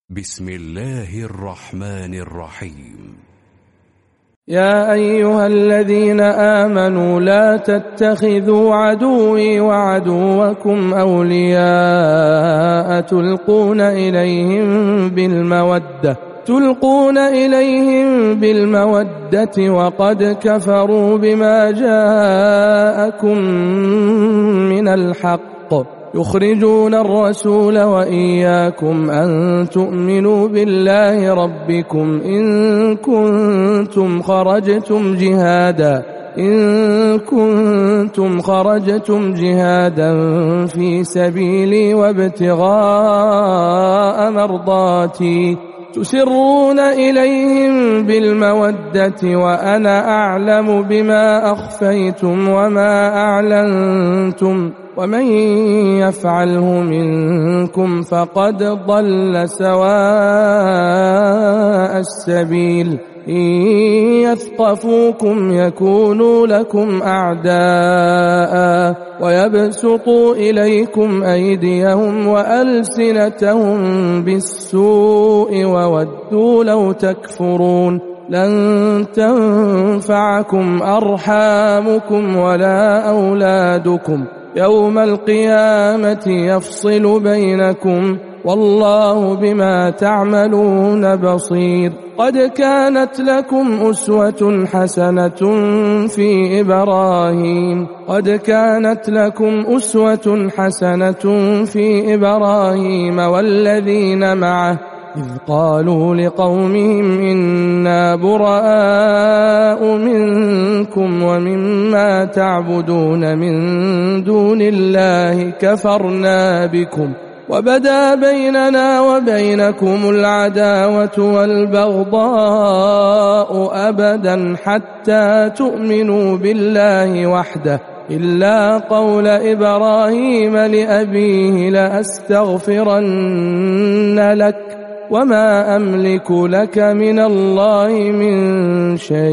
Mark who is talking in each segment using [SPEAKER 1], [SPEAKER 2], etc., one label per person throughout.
[SPEAKER 1] بسم الله الرحمن الرحيم.
[SPEAKER 2] يا أيها الذين آمنوا لا تتخذوا عدوي وعدوكم أولياء تلقون إليهم بالمودة وقد كفروا بما جاءكم من الحق يخرجون الرسول وإياكم أن تؤمنوا بالله ربكم إن كنتم خرجتم جهادا في سبيلي وابتغاء مرضاتي تسرون إليهم بالمودة وأنا أعلم بما أخفيتم وما أعلنتم ومن يفعله منكم فقد ضل سواء السبيل إن يثقفوكم يكونوا لكم أعداء ويبسطوا إليكم أيديهم وألسنتهم بالسوء وودوا لو تكفرون لن تنفعكم أرحامكم ولا أولادكم يوم القيامة يفصل بينكم والله بما تعملون بصير. قد كانت لكم أسوة حسنة في إبراهيم والذين معه إذ قالوا لقومهم إنا براء منكم ومما تعبدون من دون الله كفرنا بكم وبدا بيننا وبينكم العداوة والبغضاء أبدا حتى تؤمنوا بالله وحده إلا قول إبراهيم لأبيه لأستغفرن لك وما أملك لك من الله من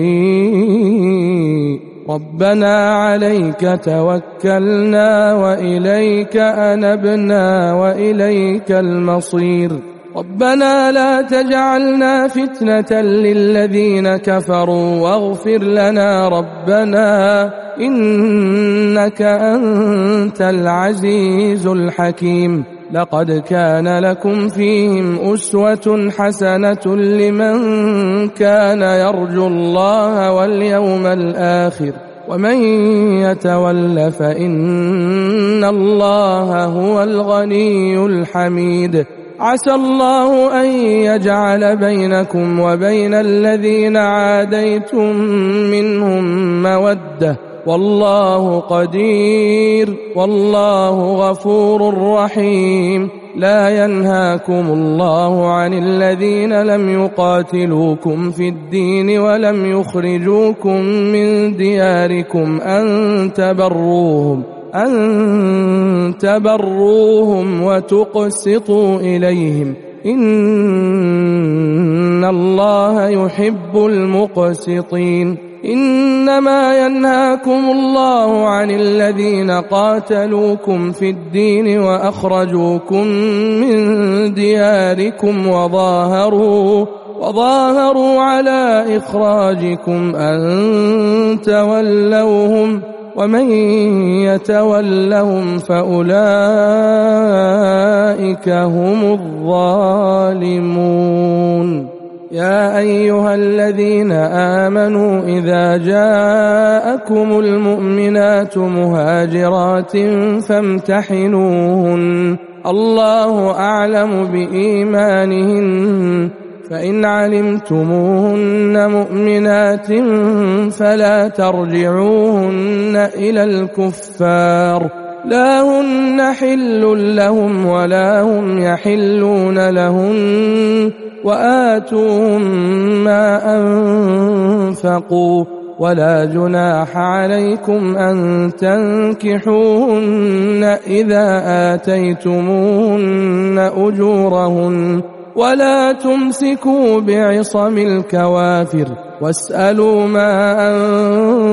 [SPEAKER 2] شيء ربنا عليك توكلنا وإليك أنبنا وإليك المصير ربنا لا تجعلنا فتنة للذين كفروا واغفر لنا ربنا إنك أنت العزيز الحكيم. لقد كان لكم فيهم أسوة حسنة لمن كان يرجو الله واليوم الآخر ومن يتول فإن الله هو الغني الحميد. عسى الله أن يجعل بينكم وبين الذين عاديتم منهم مودة والله قدير والله غفور رحيم. لا ينهاكم الله عن الذين لم يقاتلوكم في الدين ولم يخرجوكم من دياركم أن تبروهم وتقسطوا إليهم إن الله يحب المقسطين. إنما ينهاكم الله عن الذين قاتلوكم في الدين وأخرجوكم من دياركم وظاهروا على إخراجكم أن تولوهم ومن يتولهم فأولئك هم الظالمون. يا أيها الذين آمنوا إذا جاءكم المؤمنات مهاجرات فامتحنوهن الله أعلم بإيمانهن فإن علمتموهن مؤمنات فلا ترجعوهن إلى الكفار لا هن حل لهم ولا هم يحلون لهن وآتوهم ما أنفقوا ولا جناح عليكم أن تنكحوهن إذا آتيتموهن أجورهن ولا تمسكوا بعصم الكوافر واسألوا ما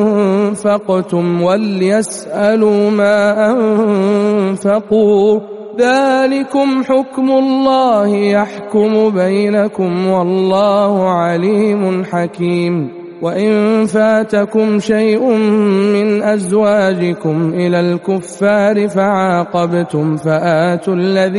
[SPEAKER 2] أنفقتم وليسألوا ما أنفقوا ذلكم حكم الله يحكم بينكم والله عليم حكيم. وإن فاتكم شيء من أزواجكم إلى الكفار فعاقبتم فآتوا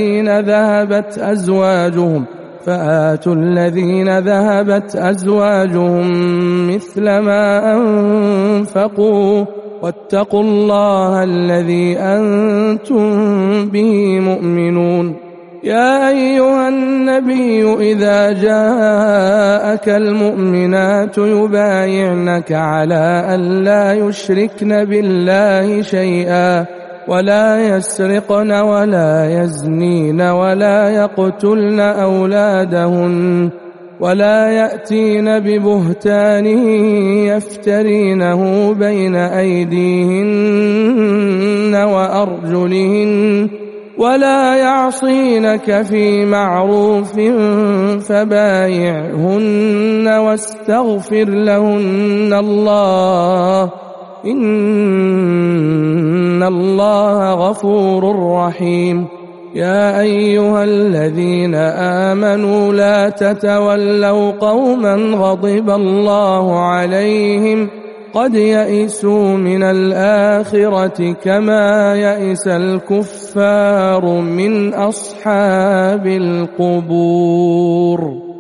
[SPEAKER 2] الذين ذهبت أزواجهم مثل ما أنفقوا واتقوا الله الذي أنتم به مؤمنون. يا أيها النبي إذا جاءك المؤمنات يبايعنك على أن لا يشركن بالله شيئا ولا يسرقن ولا يزنين ولا يقتلن أولادهن ولا يأتين ببهتان يفترينه بين أيديهن وأرجلهن ولا يعصينك في معروف فبايعهن واستغفر لهن الله إن الله غفور رحيم. يا أيها الذين آمنوا لا تتولوا قوما غضب الله عليهم قد يئسوا من الآخرة كما يئس الكفار من أصحاب القبور.